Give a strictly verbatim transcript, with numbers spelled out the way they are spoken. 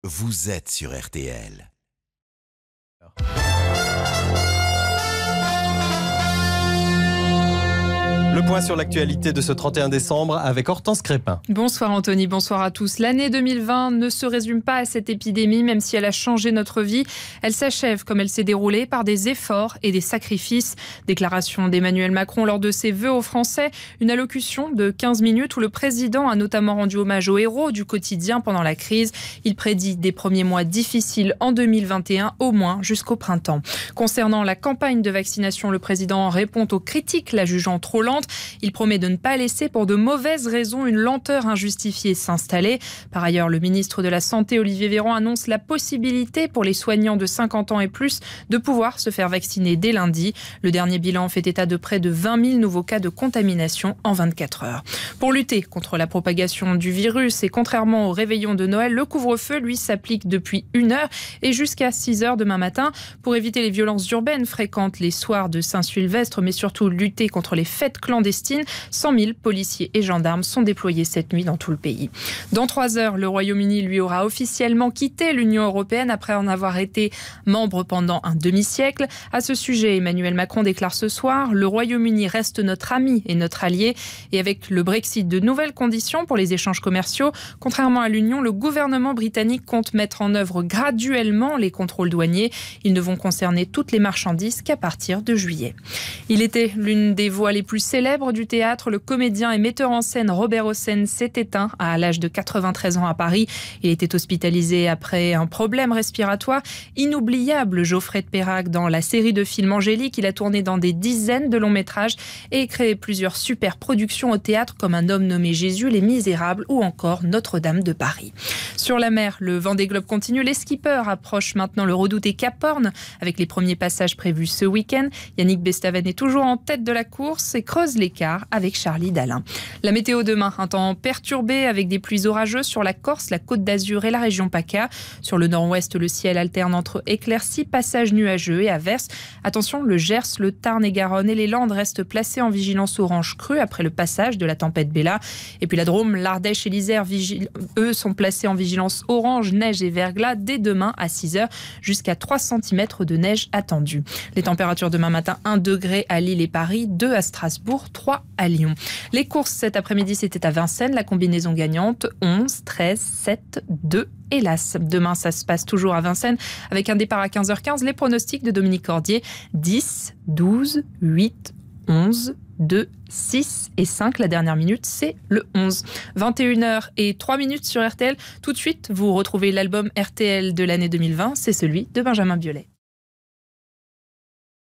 vous êtes sur R T L. Le point sur l'actualité de ce trente et un décembre avec Hortense Crépin. Bonsoir Anthony, bonsoir à tous. L'année deux mille vingt ne se résume pas à cette épidémie, même si elle a changé notre vie. Elle s'achève comme elle s'est déroulée par des efforts et des sacrifices. Déclaration d'Emmanuel Macron lors de ses vœux aux Français. Une allocution de quinze minutes où le président a notamment rendu hommage aux héros du quotidien pendant la crise. Il prédit des premiers mois difficiles en deux mille vingt et un, au moins jusqu'au printemps. Concernant la campagne de vaccination, le président répond aux critiques, la jugeant trop lente. Il promet de ne pas laisser pour de mauvaises raisons une lenteur injustifiée s'installer. Par ailleurs, le ministre de la Santé, Olivier Véran, annonce la possibilité pour les soignants de cinquante ans et plus de pouvoir se faire vacciner dès lundi. Le dernier bilan fait état de près de vingt mille nouveaux cas de contamination en vingt-quatre heures. Pour lutter contre la propagation du virus et contrairement au réveillon de Noël, le couvre-feu, lui, s'applique depuis une heure et jusqu'à six heures demain matin. Pour éviter les violences urbaines fréquentes les soirs de Saint-Sylvestre, mais surtout lutter contre les fêtes clandestines, cent mille policiers et gendarmes sont déployés cette nuit dans tout le pays. Dans trois heures, le Royaume-Uni lui aura officiellement quitté l'Union européenne après en avoir été membre pendant un demi-siècle. À ce sujet, Emmanuel Macron déclare ce soir: le Royaume-Uni reste notre ami et notre allié. Et avec le Brexit, de nouvelles conditions pour les échanges commerciaux. Contrairement à l'Union, le gouvernement britannique compte mettre en œuvre graduellement les contrôles douaniers. Ils ne vont concerner toutes les marchandises qu'à partir de juillet. Il était l'une des voix les plus célèbre du théâtre. Le comédien et metteur en scène Robert Hossein s'est éteint à l'âge de quatre-vingt-treize ans à Paris. Il était hospitalisé après un problème respiratoire. Inoubliable Geoffrey de Perrac dans la série de films Angélique. Il a tourné dans des dizaines de longs métrages et créé plusieurs super productions au théâtre comme Un homme nommé Jésus, Les Misérables ou encore Notre-Dame de Paris. Sur la mer, le Vendée Globe continue. Les skippers approchent maintenant le redouté Cap Horn avec les premiers passages prévus ce week-end. Yannick Bestaven est toujours en tête de la course et creuse l'écart avec Charlie Dalin. La météo demain, un temps perturbé avec des pluies orageuses sur la Corse, la Côte d'Azur et la région PACA. Sur le nord-ouest, le ciel alterne entre éclaircies, passages nuageux et averses. Attention, le Gers, le Tarn et Garonne et les Landes restent placés en vigilance orange crue après le passage de la tempête Bella. Et puis la Drôme, l'Ardèche et l'Isère, vigil... eux, sont placés en vigilance orange, neige et verglas dès demain à six heures. Jusqu'à trois centimètres de neige attendue. Les températures demain matin, un degré à Lille et Paris, deux à Strasbourg, trois à Lyon. Les courses cet après-midi, c'était à Vincennes. La combinaison gagnante, onze, treize, sept, deux. Hélas, demain ça se passe toujours à Vincennes avec un départ à quinze heures quinze. Les pronostics de Dominique Cordier: dix, douze, huit, onze, deux, six et cinq. La dernière minute, c'est le onze. vingt et une heures et trois minutes sur R T L. Tout de suite, vous retrouvez l'album R T L de l'année deux mille vingt. C'est celui de Benjamin Biolay.